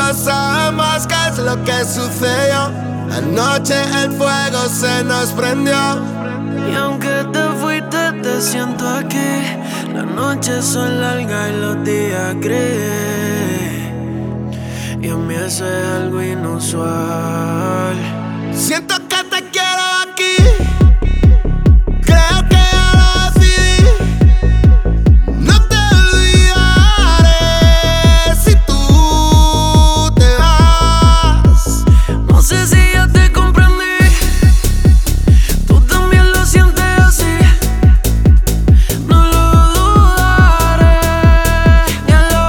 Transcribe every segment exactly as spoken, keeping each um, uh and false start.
no sabemos qué es lo que sucedió. Anoche el fuego se nos prendió. Y aunque te fuiste, te siento aquí. Las noches son largas y los días grises. Y en mí eso es algo inusual. Siento que te quiero aquí. Creo que ya lo decidí. No te olvidaré si tú te vas. No sé si ya te comprendí. Tú también lo sientes así. No lo dudaré, ya lo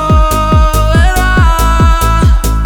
verás.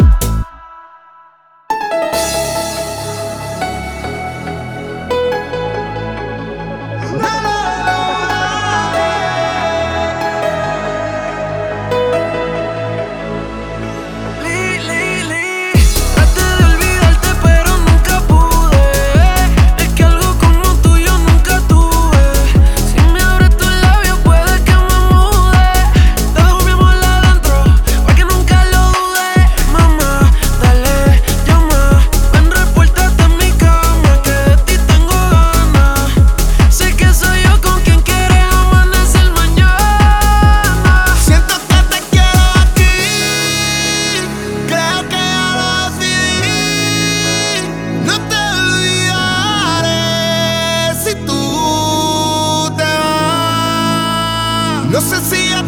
Li, li, li. Traté de olvidarte pero nunca pude. Es que algo como tuyo nunca tuve. Si me abres tus labios puede que me mude. Te dejo mi amor adentro pa' que nunca lo dudes. Mamá, dale, llama. Ven, repórtate en mi cama que de ti tengo ganas. Sé que soy yo con quien quieres amanecer mañana. Siento que te quiero aquí. Creo que ya lo decidí. No te olvidaré si tú te vas. No sé si ya